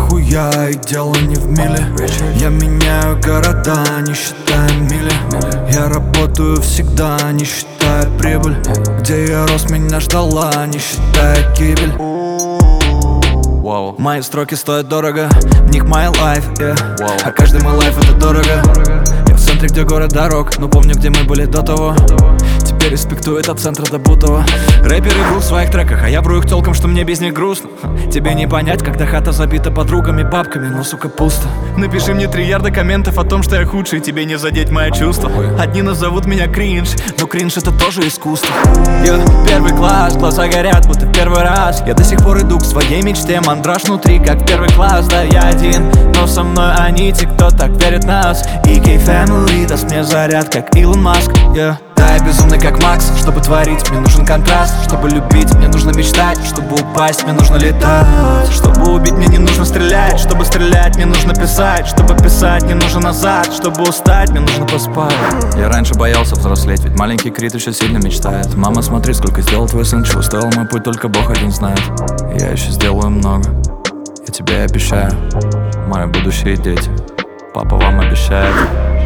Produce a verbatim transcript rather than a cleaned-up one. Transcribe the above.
дохуя и дело не в миле. Я меняю города, не считая мили. Я работаю всегда, не считая прибыль. Где я рос, меня ждала, не считая гибель. Wow. Мои строки стоят дорого, в них my life, yeah. Wow. А каждый мой лайф это дорого. Я в центре, где город дорог, но помню, где мы были до того. Теперь респектует от центра до Бутова. Рэперы врут в своих треках, а я вру их тёлкам, что мне без них грустно. Тебе не понять, когда хата забита подругами, бабками, но, сука, пусто. Напиши мне три ярда комментов о том, что я худший, тебе не задеть мои чувства. Одни назовут меня кринж, но кринж это тоже искусство. Я первый класс, глаза горят, будто в первый раз. Я до сих пор иду к своей мечте, мандраж внутри, как первый класс. Да, я один, но со мной они, те, кто так верит в нас. и кей Family даст мне заряд, как Илон Маск, yeah. Да, я безумный как Макс, чтобы творить, мне нужен контраст. Чтобы любить, мне нужно мечтать. Чтобы упасть, мне нужно летать. Чтобы убить, мне не нужно стрелять. Чтобы стрелять, мне нужно писать. Чтобы писать, мне нужно назад. Чтобы устать, мне нужно поспать. Я раньше боялся взрослеть, ведь маленький Крит еще сильно мечтает. Мама, смотри, сколько сделал твой сын, чего стоил мой путь, только Бог один знает. Я еще сделаю много, я тебе обещаю. Мои будущие дети, папа вам обещает.